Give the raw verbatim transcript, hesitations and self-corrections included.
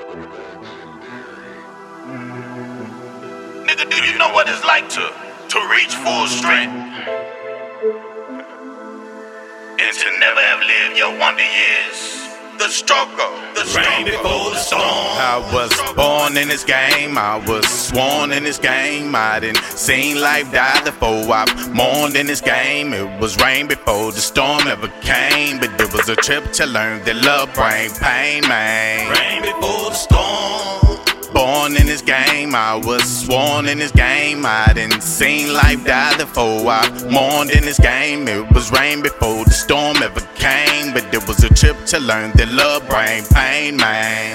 Nigga, do you know what it's like to, to reach full strength and to never have lived your wonder years? The struggle, the rain before the storm. I was born in this game, I was sworn in this game. I didn't seen life die before I mourned in this game. It was rain before the storm ever came, but it was a trip to learn that love bring pain, man. Rain before the storm. Born in this game, I was sworn in this game. I didn't seen life die before I mourned in this game. It was rain before the storm ever came, but it was a trip to learn that love bring pain, man.